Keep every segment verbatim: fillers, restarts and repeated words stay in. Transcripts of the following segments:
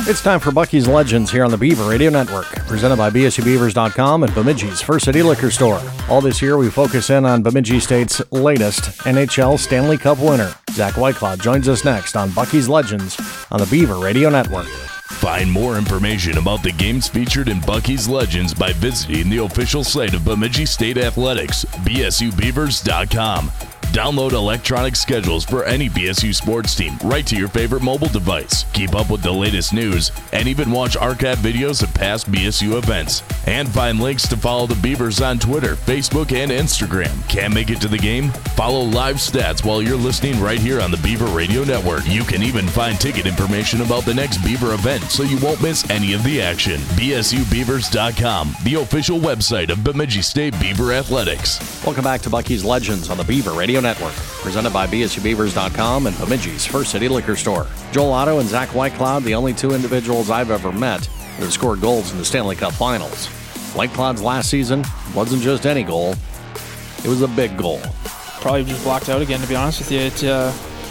It's time for Bucky's Legends here on the Beaver Radio Network, presented by B S U Beavers dot com and Bemidji's First City Liquor Store. All this year, we focus in on Bemidji State's latest N H L Stanley Cup winner. Zach Whitecloud joins us next on Bucky's Legends on the Beaver Radio Network. Find more information about the games featured in Bucky's Legends by visiting the official site of Bemidji State Athletics, B S U Beavers dot com. Download electronic schedules for any B S U sports team right to your favorite mobile device. Keep up with the latest news and even watch archive videos of past B S U events. And find links to follow the Beavers on Twitter, Facebook, and Instagram. Can't make it to the game? Follow live stats while you're listening right here on the Beaver Radio Network. You can even find ticket information about the next Beaver event so you won't miss any of the action. B S U Beavers dot com, the official website of Bemidji State Beaver Athletics. Welcome back to Bucky's Legends on the Beaver Radio Network, presented by B S U Beavers dot com and Bemidji's First City Liquor Store. Joel Otto and Zach Whitecloud, the only two individuals I've ever met that have scored goals in the Stanley Cup Finals. Whitecloud's last season wasn't just any goal, it was a big goal. Probably just blocked out again, to be honest with you. It, uh,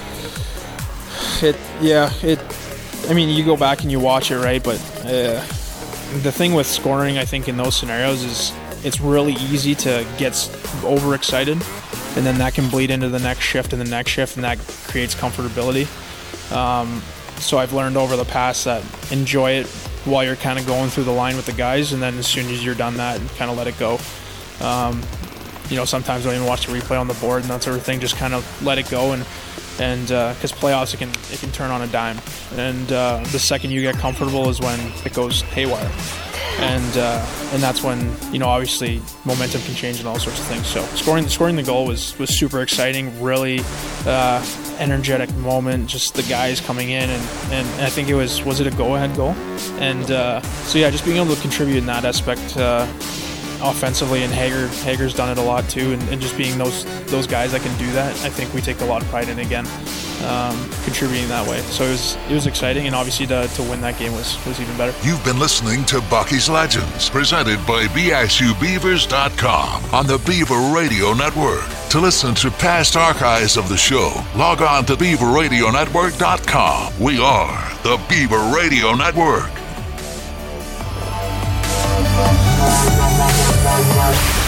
it, yeah, it, I mean, you go back and you watch it, right? But uh, the thing with scoring, I think, in those scenarios is it's really easy to get overexcited, and then that can bleed into the next shift and the next shift, and that creates comfortability. Um, so I've learned over the past that enjoy it while you're kind of going through the line with the guys, and then as soon as you're done that, kind of let it go. Um, you know, sometimes don't even watch the replay on the board and that sort of thing. Just kind of let it go, and and because uh, playoffs, it can it can turn on a dime, and uh, the second you get comfortable is when it goes haywire. And uh, and that's when, you know, obviously momentum can change and all sorts of things. So scoring scoring the goal was was super exciting, really uh, energetic moment. Just the guys coming in, and, and I think it was was it a go-ahead goal? And uh, so yeah, just being able to contribute in that aspect uh, offensively, and Hager Hager's done it a lot too, and, and just being those those guys that can do that, I think we take a lot of pride in again. Um, contributing that way. So it was it was exciting, and obviously to, to win that game was, was even better. You've been listening to Bucky's Legends, presented by B S U Beavers dot com on the Beaver Radio Network. To listen to past archives of the show, log on to Beaver Radio Network dot com. We are the Beaver Radio Network.